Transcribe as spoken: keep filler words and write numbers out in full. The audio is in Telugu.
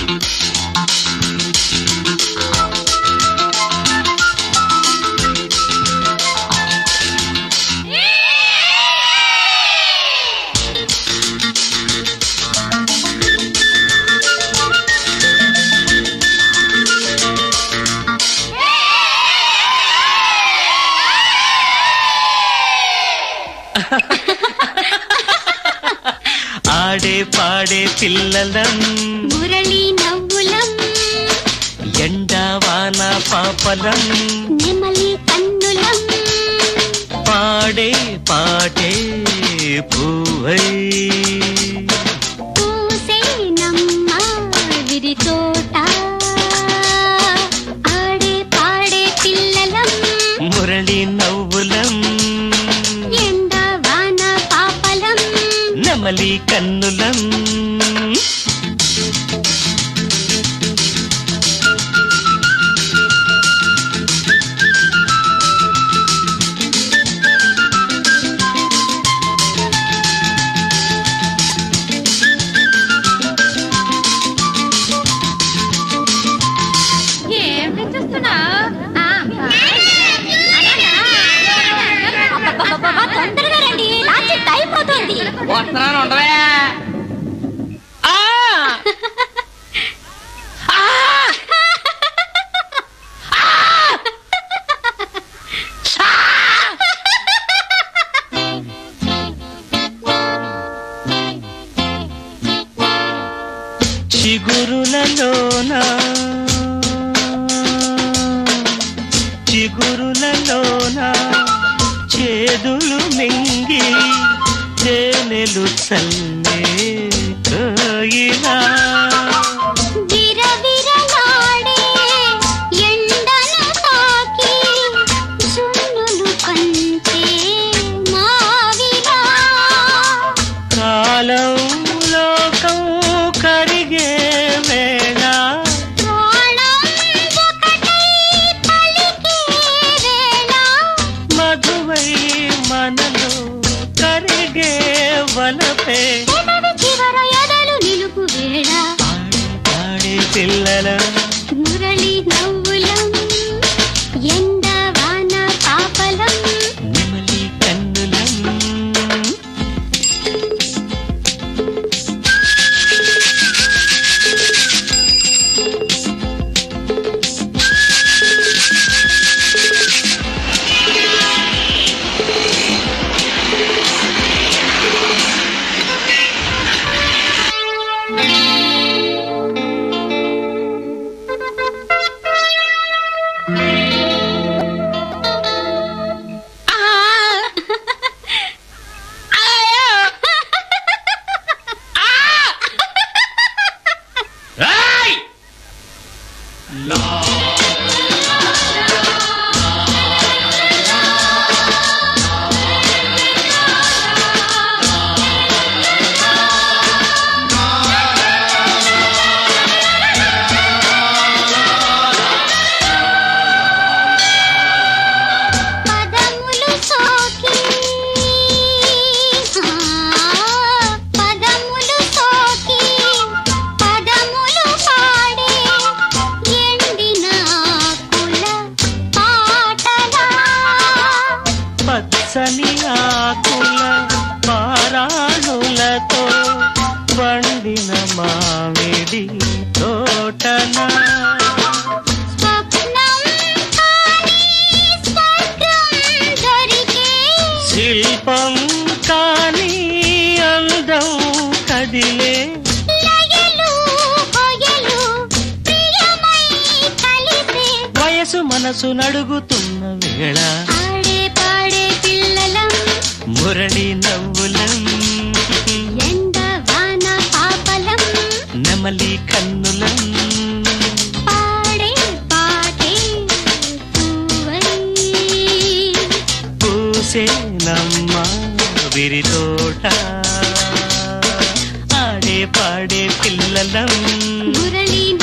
ఆడే పాడే పిల్లలం మురళి నవ్వులం ఎండా వాన పాపలం నెమలి కన్నులం పాడే పాటే పూవై పూసేనమ్మ విరి తోట ఆడే పాడే పిల్లలం మురళి నవ్వులం ఎండా వాన పాపలం నెమలి కన్నులం తొందరగా రండి లాస్ట్ అయిపోతుంది వస్తున్నాను ఉండవే చిగురులలోన చిగురులలోన చేదులు మింగి తేనెలు చల్లే కోయిలా విరవిరలాడే ఎండను తాకి జున్నులు పంచే మావిలా కాలం లోకం కరిగే వేళ ప్రాణం ఒకటై పలికే వేళ మధువై మనలో కరిగే వలపే పెదవి చివర ఎదలు నిలుపు వేళ పాడే పిల్లల మురళి నవ్వులం ఎండ వాన పాపలం నెమలి కన్నులం పదములు సోకి పదములు సోకి పదములు పాడే ఎండిన కుల పాటలా పచ్చని ఆకుల పారాణులతో వండిన మామిడి తోటన స్వప్నం కాని స్వర్గం దొరికే శిల్పం కాని అందం కదిలే లయలు హొయలు ప్రియమై కలిసే వయసు మనసు నడుగుతున్న వేళ ఆడే పాడే పిల్లలం మురళి నవ్వులం ఎండ వాన పాపలం నెమలి కన్నులం పాడే పాటే పూవై పూసేనమ్మ విరి తోట ఆడే పాడే పిల్లలం మురళి